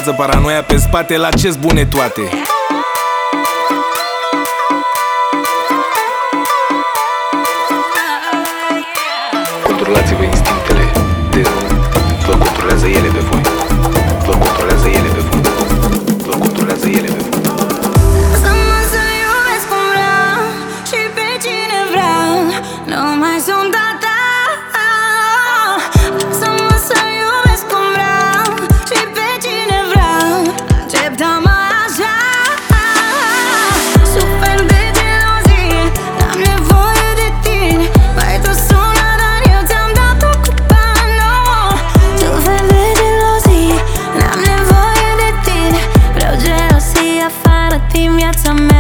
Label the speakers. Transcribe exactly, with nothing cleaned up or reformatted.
Speaker 1: fază paranoia pe spate, la ce-s bune toate.
Speaker 2: Controlați-vă instinctele de rând. Vă controlează ele pe voi. Vă controlează ele pe voi. Vă controlează ele pe voi.
Speaker 3: Să mă să iubesc cum vreau și pe cine vreau. Nu mai sunt a ta. Să mă să iubesc cum vreau și pe cine vreau. Acceptă-mă așa. Sufer de gelozie, n-am nevoie de tine. Mai tu sună, dar eu ți-am dat-o cu bani. Sufer de gelozie, n-am nevoie de tine. Vreau gelozie afară din viața mea.